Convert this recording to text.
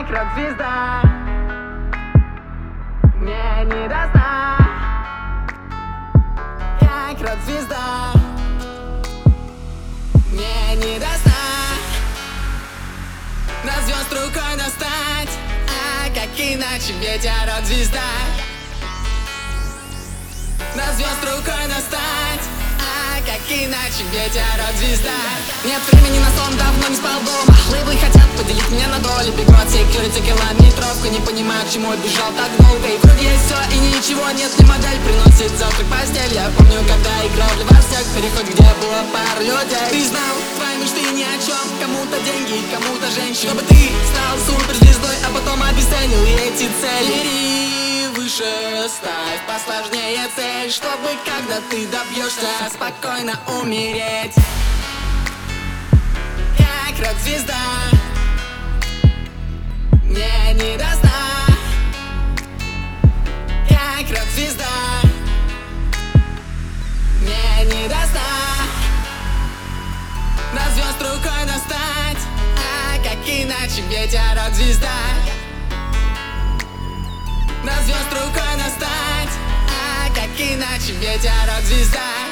как рок-звезда. Мне не до сна, как рок-звезда. Мне не до сна. На звезд рукой достать, а как иначе, ведь я рок-звезда. На звезд рукой достать, а как иначе, ведь я рок-звезда. Нет времени на сон, давно не спал дома. Лейблы хотят поделить меня на доли. Бегут секьюрити километровка. Не понимаю, к чему бежал так долго. И вроде есть все, и ничего нет. Не модель приносит завтрак в постель. Я помню, когда играл для вас всех. Переход, где было пара людей. Ты знал, твои мечты ни о чем. Кому-то деньги, кому-то женщин. Чтобы ты стал суперзвездой, а потом обесценил эти цели. Бери выше, ставь посложнее цель, чтобы когда ты добьешься, спокойно умереть. Как рок-звезда. Мне не до сна, как рок-звезда. Мне не до сна. На звезд рукой достать, а как иначе, ведь я рок-звезда. На звезд рукой достать, а как иначе, ведь я рок-звезда.